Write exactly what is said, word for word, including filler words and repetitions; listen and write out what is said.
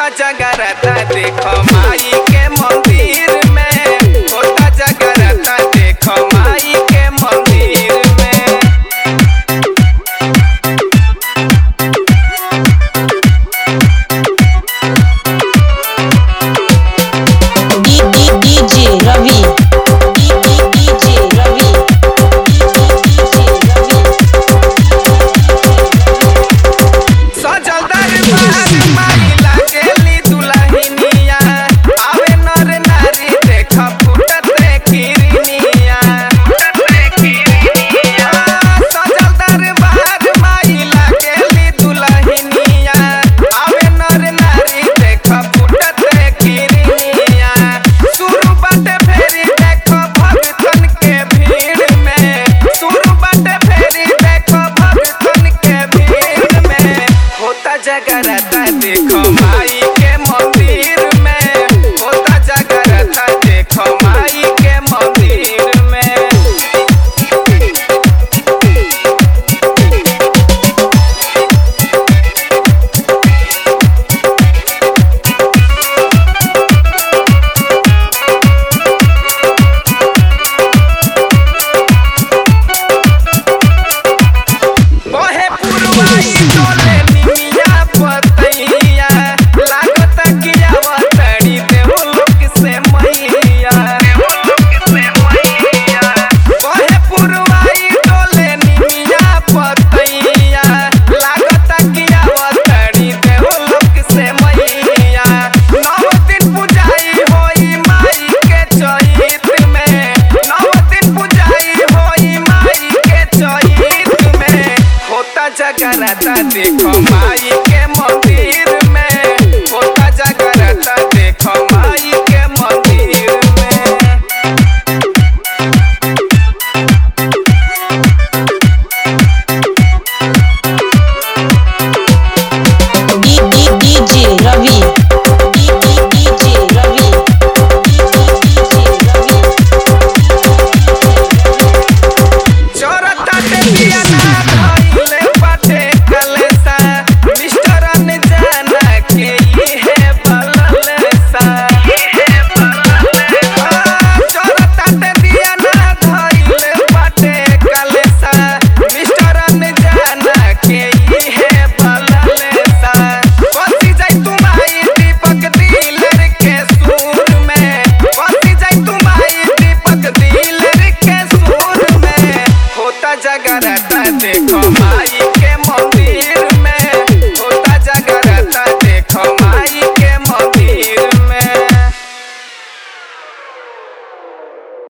होता जगराता देखो माई के मंदिर में, होता जगराता देखो माई के मंदिर में। डीजे रवि डीजे रवि सजल दरबार माई लागेली दुल्हनिया, आवे नर नारी देख फुटत किरनिया। सजल दरबार माई लागेली दुल्हनिया, आवे नर नारी देख फुटत किरनिया। शुरू बाटे फेरी देखो भक्तन के भीड़ में, शुरू बाटे फेरी देखो भक्तन के भीड़ में। होता जगराता देखो माई के मंदिर में, होता जगराता देखो माई के मंदिर में। ओहे पुरवाई डोले निमिया पतैया, लागत कियावा तड़ी देवो लोक से मैया। ओहे पुरवाई डोले निमिया पतैया, लागत कियावा तड़ी देवो लोक से मैया। नौ दिन पूजाई होई माई के चैत में, नौ दिन पूजाई होई माई के चैत में। होता जगराता देख